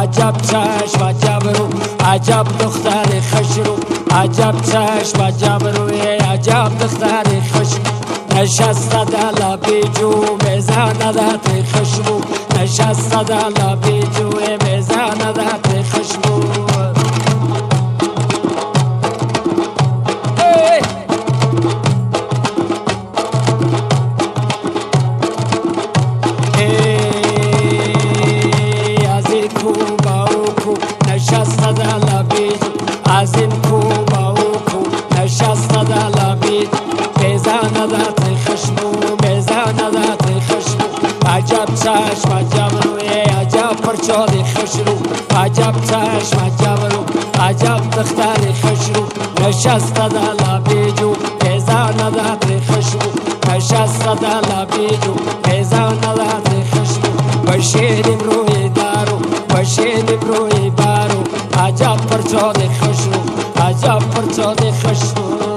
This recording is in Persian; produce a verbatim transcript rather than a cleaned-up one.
عجب چشم عجب رو، عجب دختر خوش رو، عجب چشم عجب روی، عجب دختر خوش رو. نشسته در لب جو میزند خوشبو، نشسته در لب جو میزند خوشبو. نشسته در لبید از این کو با او کو، نشسته در لبید میزندت خشمو، میزندت خشمو. عجب چشم عجب روی، عجب پرچال خوش رو، عجب چشم عجب رو، عجب دختر خوش رو. نشسته در لبیدو میزندت خشمو، نشسته در لبیدو میزندت خشمو. بشینیم روی درو، بشینیم روی برو، عجب پرچال خوش رو، عجب پرچال خوش رو.